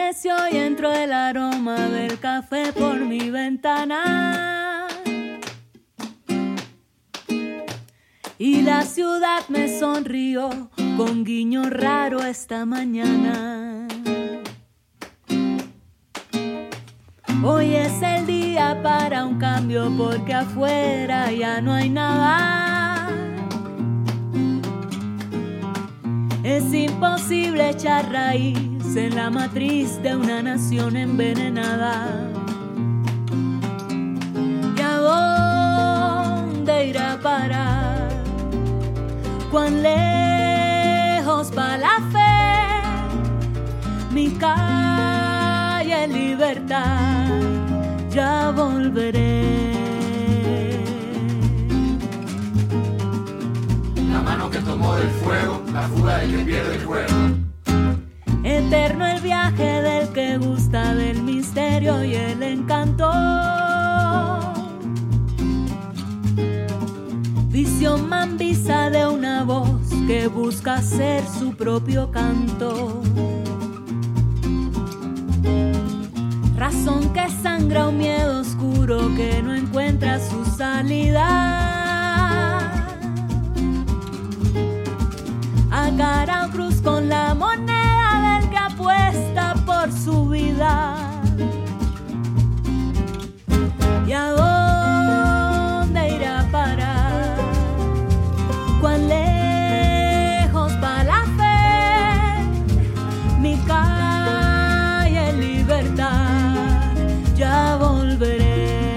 amaneció y entró el aroma del café por mi ventana. Y la ciudad me sonrió con guiño raro esta mañana. Hoy es el día para un cambio porque afuera ya no hay nada. Es imposible echar raíz en la matriz de una nación envenenada. ¿Y a dónde irá a parar? ¿Cuán lejos va la fe? Mi calle libertad, ya volveré. La mano que tomó del fuego, la fuga del que pierde el juego. Eterno el viaje del que gusta del misterio y el encanto. Visión mambisa de una voz que busca hacer su propio canto. Razón que sangra un miedo oscuro que no encuentra su salida. A cara o cruz con la moneda del que apuesta por su vida. ¿Y a dónde irá a parar? ¿Cuán lejos va la fe? Mi calle libertad, ya volveré.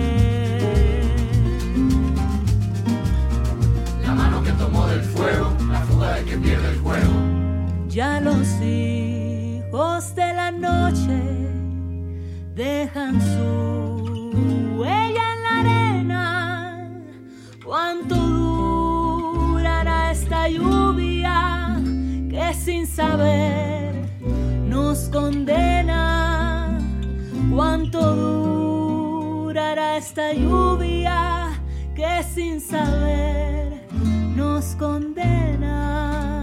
La mano que tomó del fuego, la fuga del que pierde el juego. Ya los hijos de la noche dejan su huella en la arena. ¿Cuánto durará esta lluvia que sin saber nos condena? ¿Cuánto durará esta lluvia que sin saber nos condena?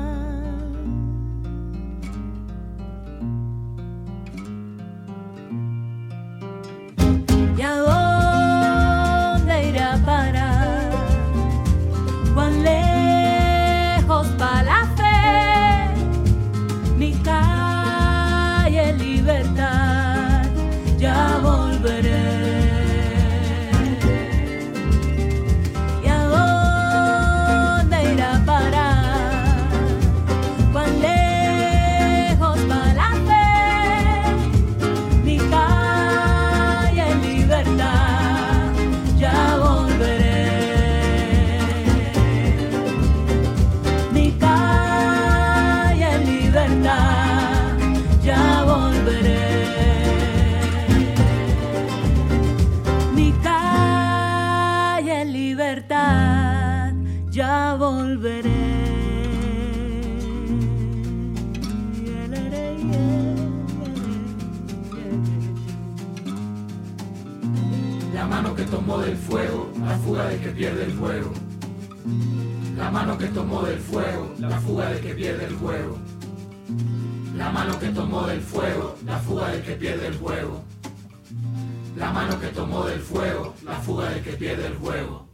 ¿Y a dónde irá a parar? ¿Cuán lejos va la fe? Mi calle libertad, ya volveré. ¿Y a dónde irá a parar? ¿Cuán lejos va la fe? Mi calle libertad, ya volveré. Mi calle libertad, ya volveré. Mi calle libertad, ya volveré. La mano que tomó del fuego, la fuga del que pierde el juego. La mano que tomó del fuego, la fuga del que pierde el juego. La mano que tomó del fuego, la fuga del que pierde el juego. La mano que tomó del fuego, la fuga del que pierde el juego.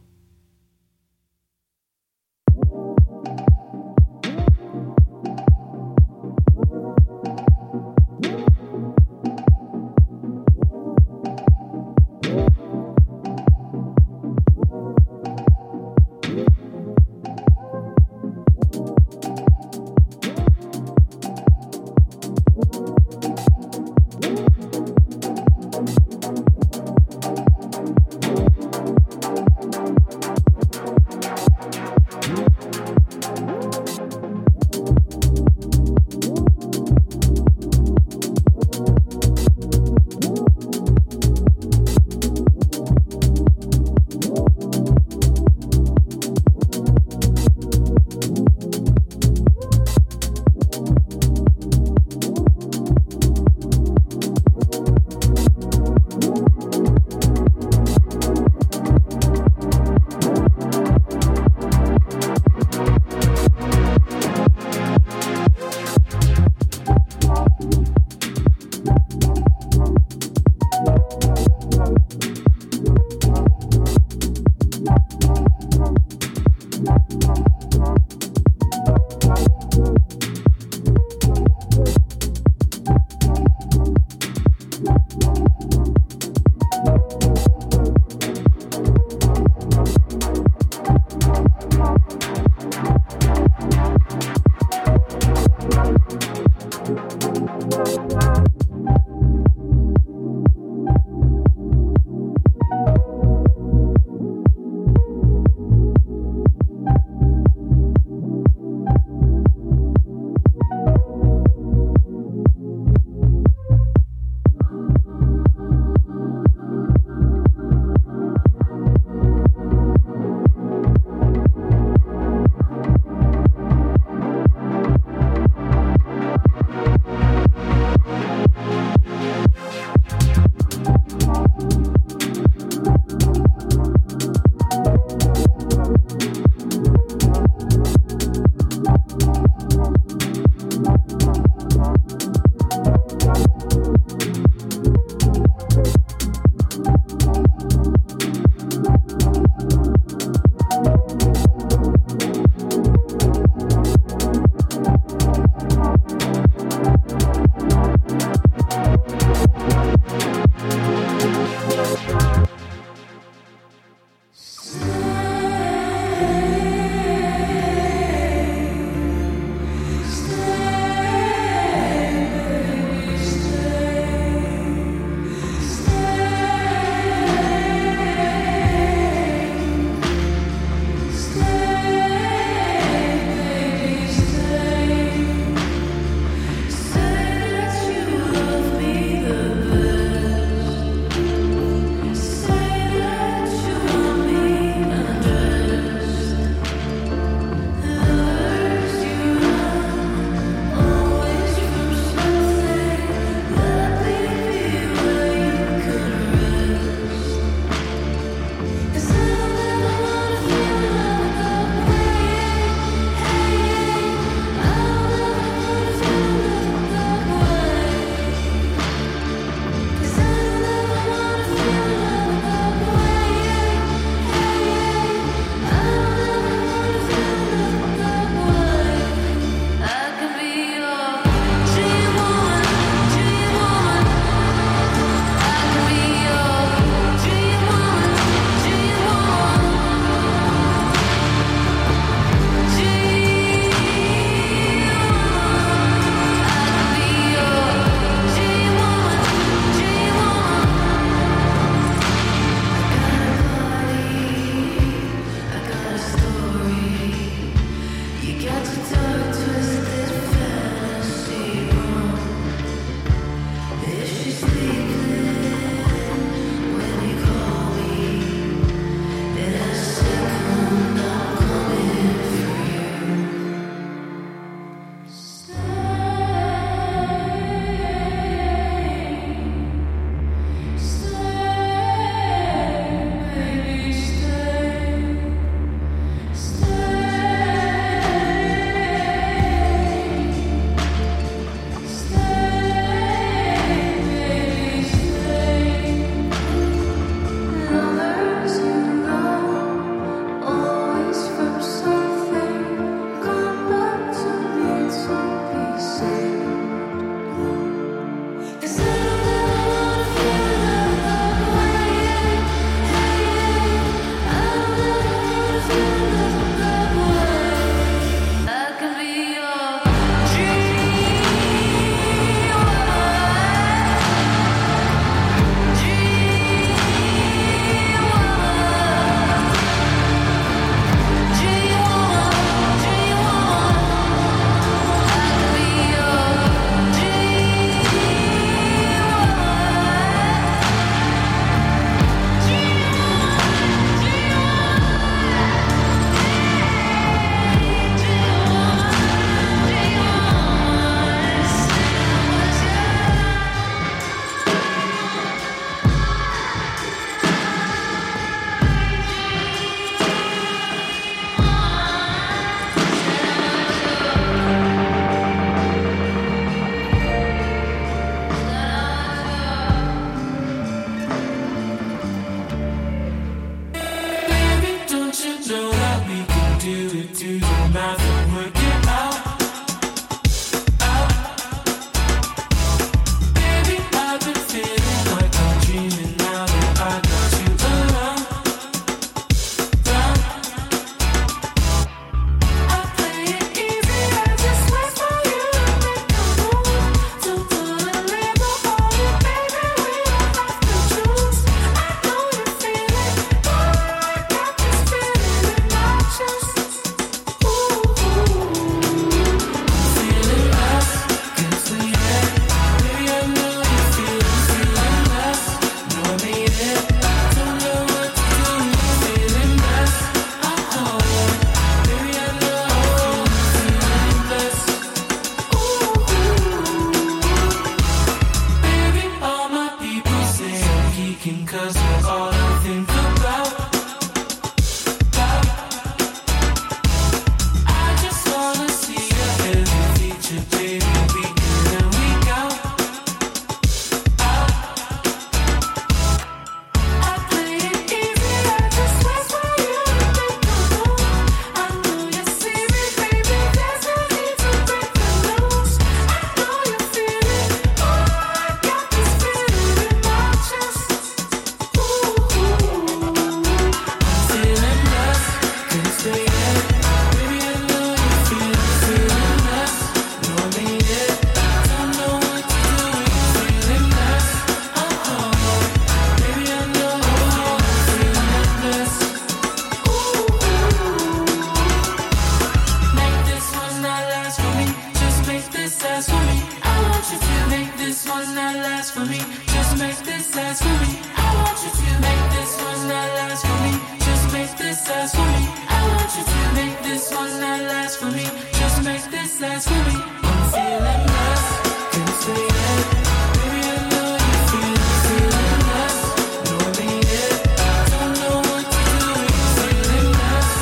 last for me. Just make this last for me. I want you to make this one that last for me. Just make this last for me. I want you to make this one that last for me. Just make this last for me. I'm feeling lost, can't say it. Baby, I know you feeling lost. Know I mean it. Don't know what to do. You're feeling lost.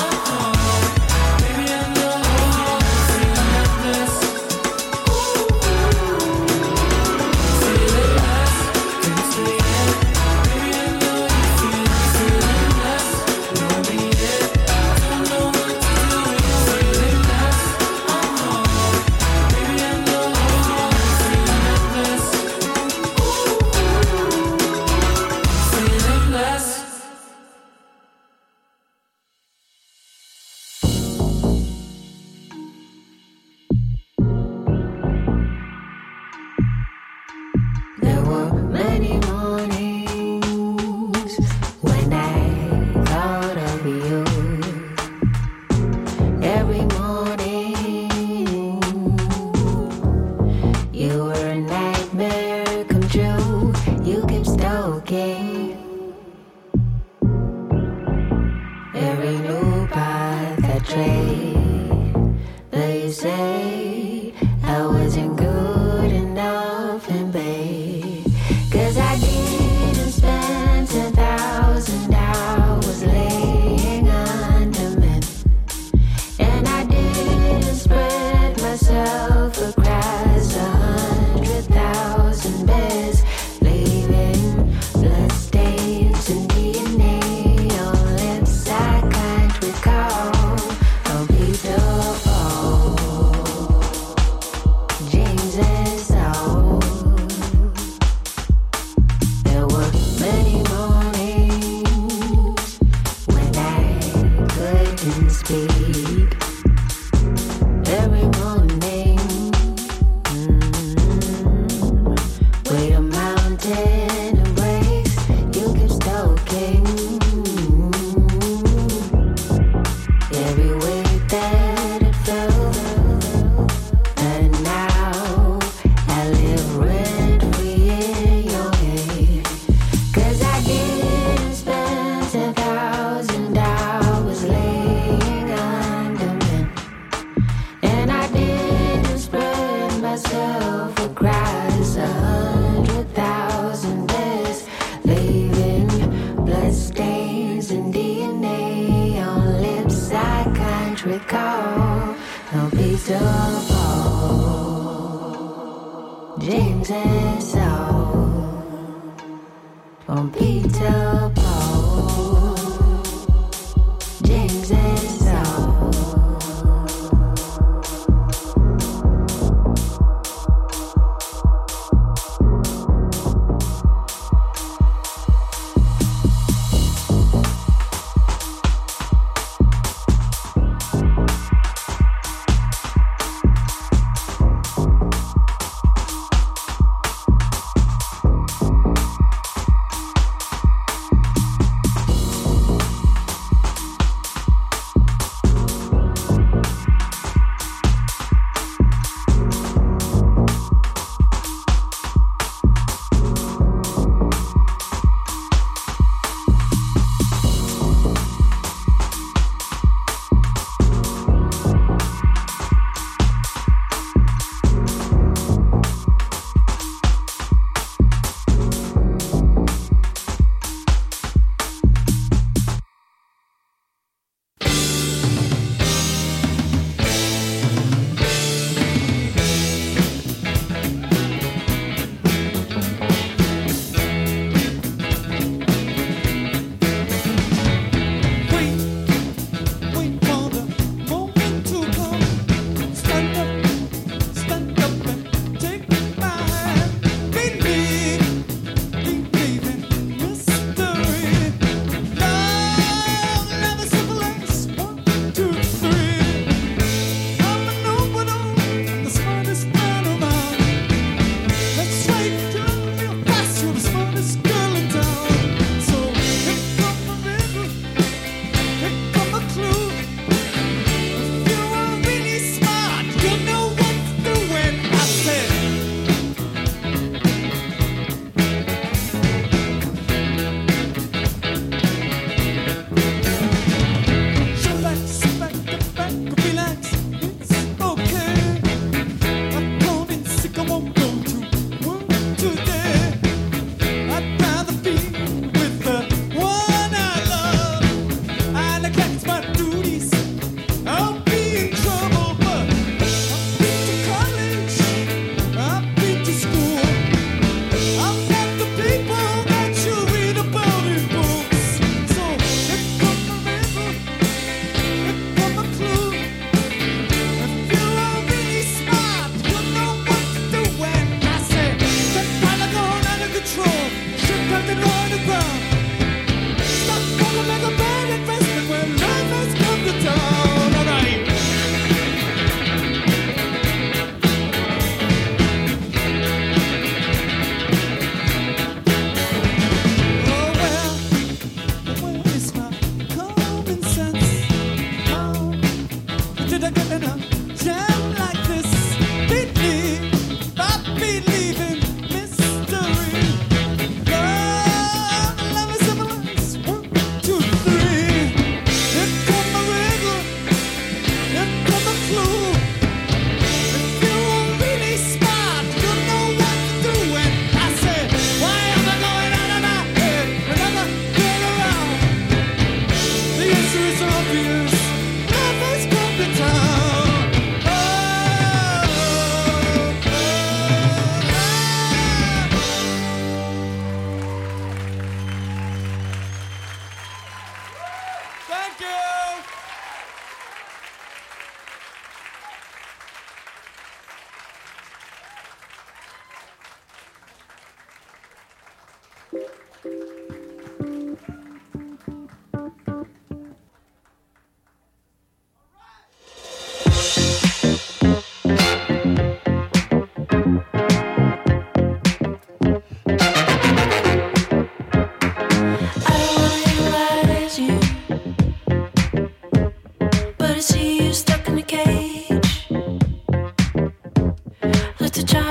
Baby, I know you're feeling lost. Feeling lost, can't say it. Baby, I know you feeling lost. Know I mean it. Don't know what to do. You're feeling lost. Baby, I know you're feeling lost. Feeling lost. There were many mornings when I thought of you. Every morning, you were a nightmare come true. You kept stalking every new path I trade. But you say I wasn't good enough in bed. 'Cause I didn't spend 10,000 hours laying under men. And I didn't spread myself across 100,000 beds, leaving blood stains and DNA on lips I can't recall. Oh, Peter Paul, James and Saul. There were many mornings when I couldn't speak. Every morning, wait a mountain embrace. You keep stalking every way that it felt. And now I live rent-free in your head. 'Cause I didn't spend 10,000 hours laying under men. And I didn't spread myself across 100,000 beds, leaving blood stains and DNA on lips I can't recall. No Peter Paul, James and Saul. On Peter Paul, James and Saul.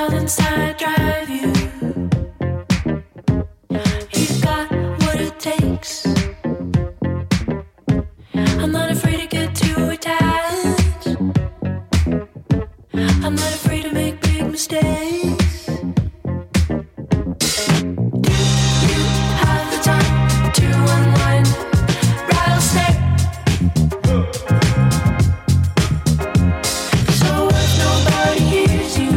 silence I drive you. You've got what it takes. I'm not afraid to get too attached. I'm not afraid to make big mistakes. Do you have the time to unwind? Rattlesnake. So what if nobody hears you?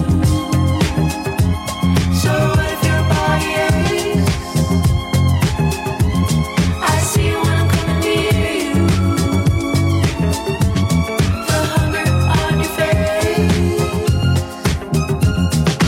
So what if your body aches? I see you when I'm coming near you. The hunger on your face.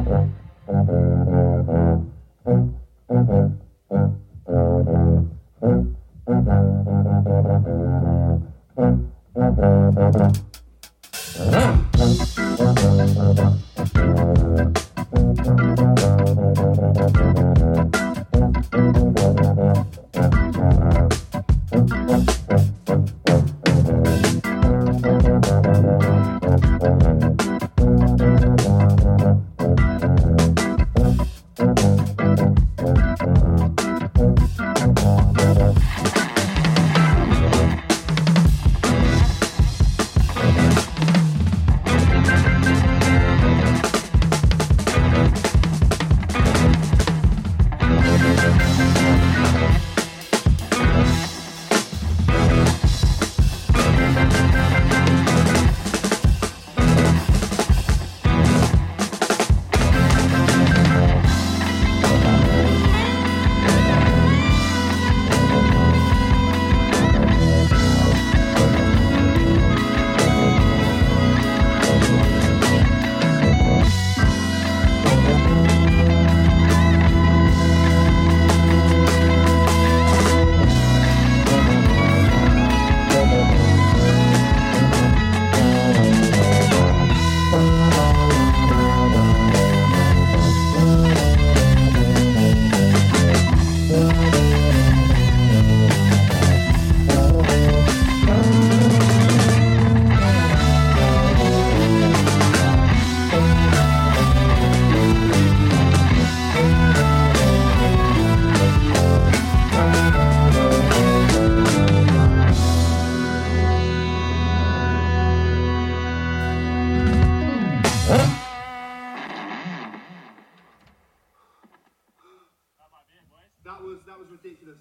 That was ridiculous.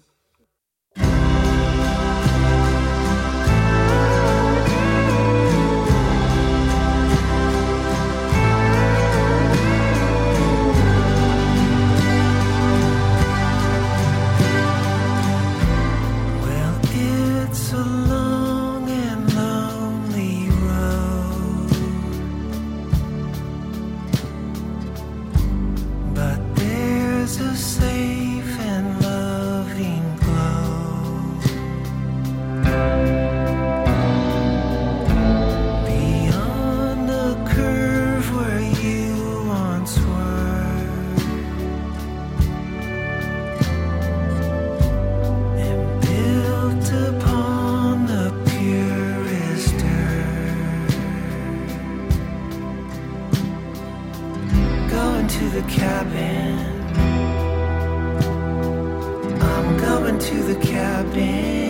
Well, it's a long and lonely road, but there's a safe and loving glow beyond the curve where you once were, and built upon the purest earth. Going to the cabin, I'm going to the cabin.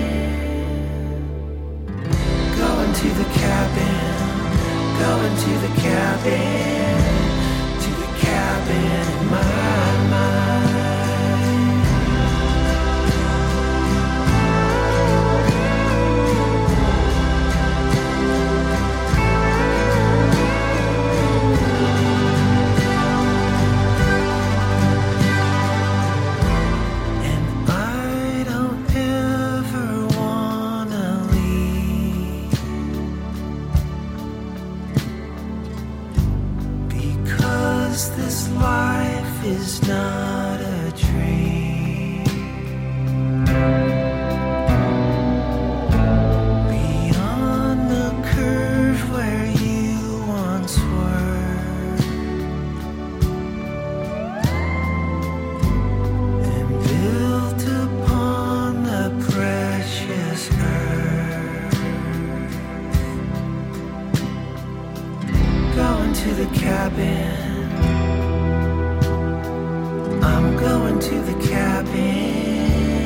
Going to the cabin. Going to the cabin. To the cabin in my mind. And I don't ever wanna leave, because this life is not a dream. Beyond the curve where you once were, and built upon the precious earth. Going to the cabin, I'm going to the cabin.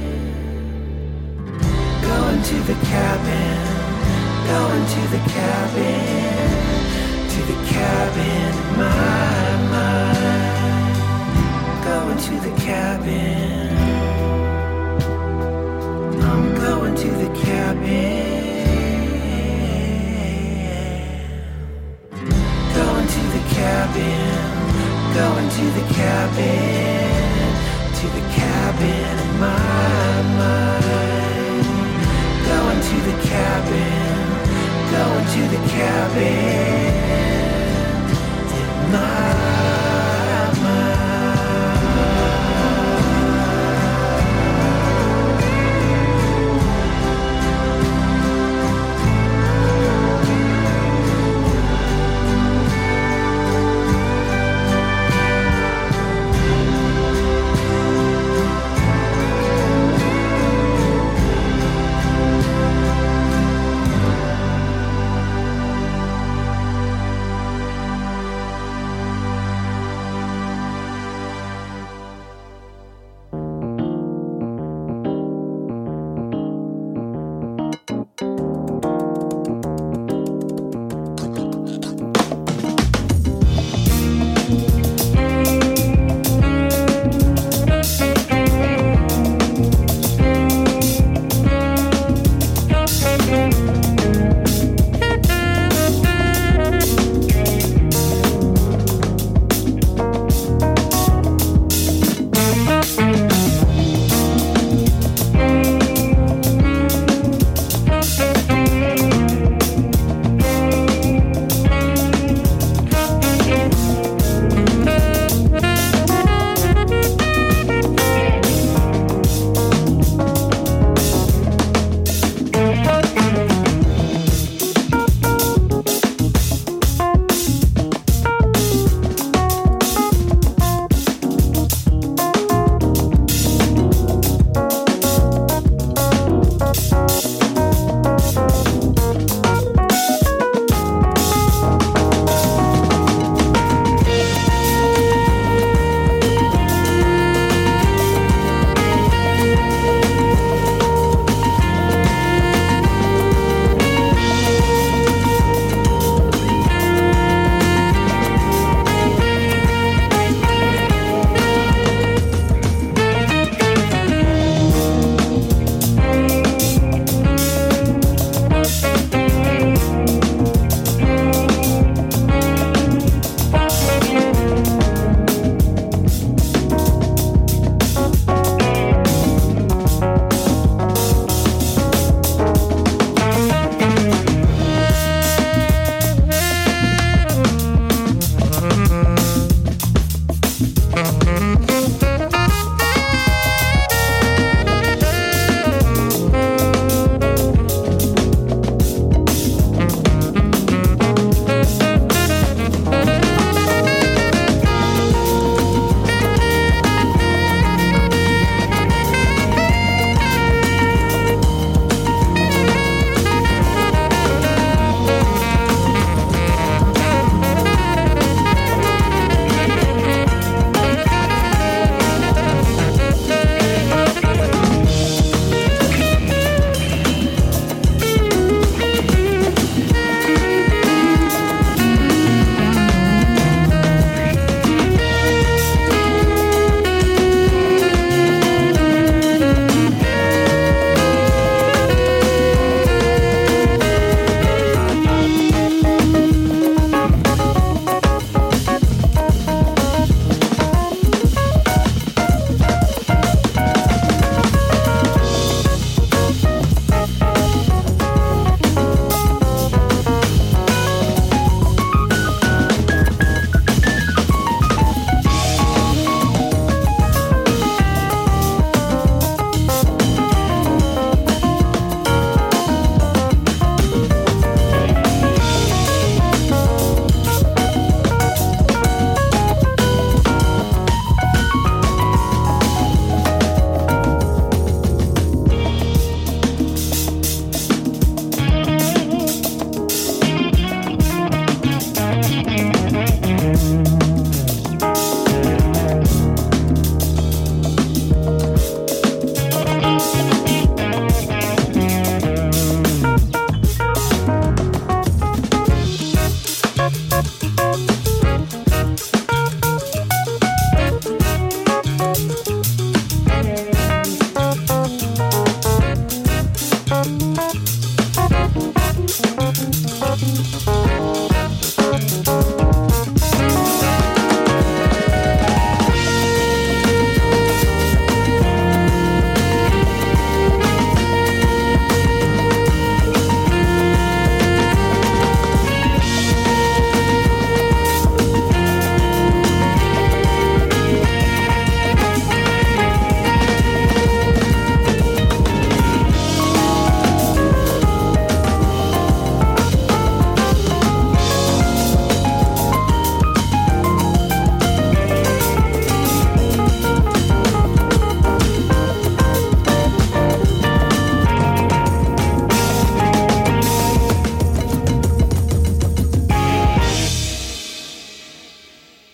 Going to the cabin. Going to the cabin. To the cabin in my mind. Going to the cabin. I'm going to the cabin. Going to the cabin. Going to the cabin. To the cabin in my mind. Going to the cabin. Going to the cabin in más.